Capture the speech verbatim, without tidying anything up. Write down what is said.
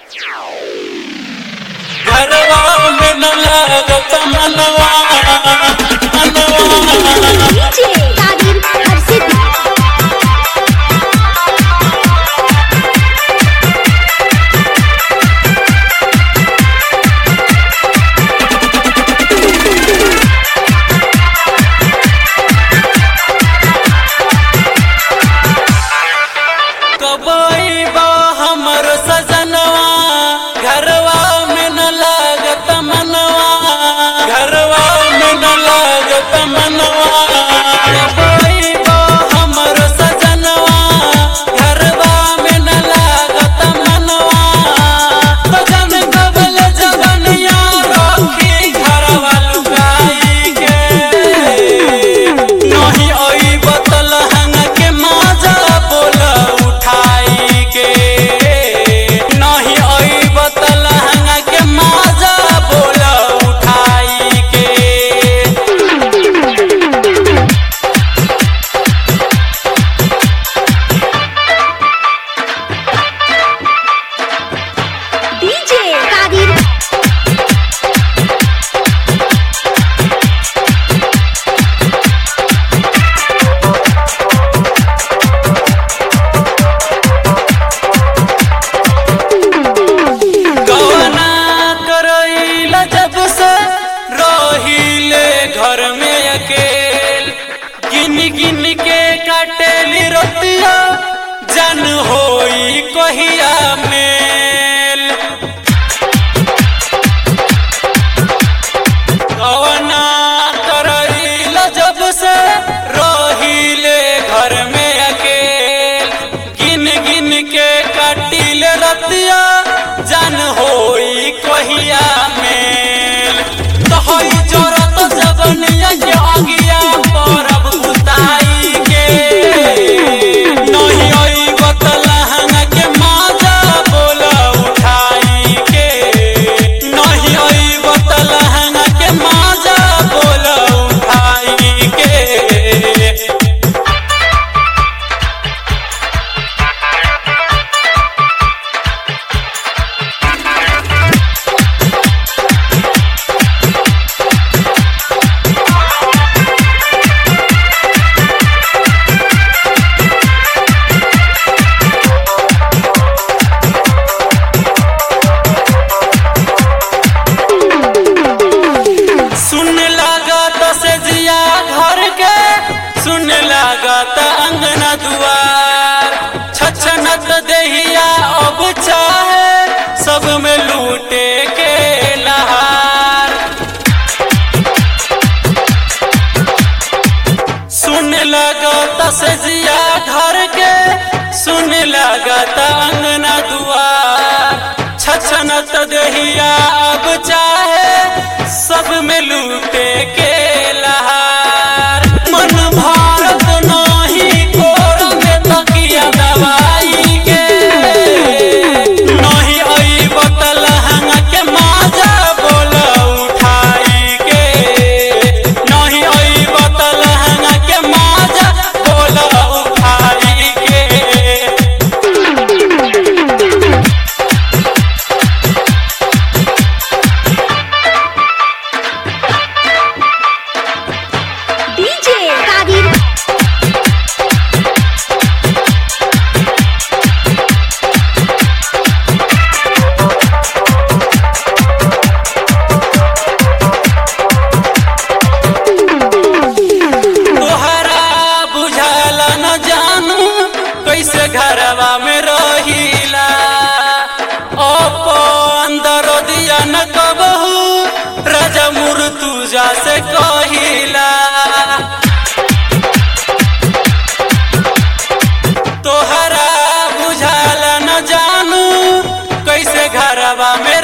घरवा में न लागत मनवा डीजे कादिर हरसिद्धि घर में अकेल गिन गिन के काटेली रतिया जन होई कहिया मेल कवना करैला जब से रहिले घर में अकेल गिन गिन के काटिले रतिया जन होई कहिया मेल तो होई जोरत जवनिया के आगिया परब बुताई के नहीं आई बतलहंगा के माजा बोला उठाई के नहीं आई बतलहंगा के माजा बोला उठाई के अंगना दुआर छछनत देहिया अब चाहे सब में लूटे के लहार सुन लगत सजिया घर के सुन लगत अंगना दुआर छछनत देहिया अब चाहे सब में लूटे के लहार मन भारत नहीं कोर में तकिया दवाई के नहीं आई बतलहंगा के माजा बोला उठाई के नहीं आई बतलहंगा के माजा बोला उठाई के डीजे कादिर तोहरा बुझाला न जानू कैसे घरवा में रहिला अपन दरदिया न कबहू राजा मुर्तुजा से कहिला तोहरा बुझाला न जानू कैसे घरवा में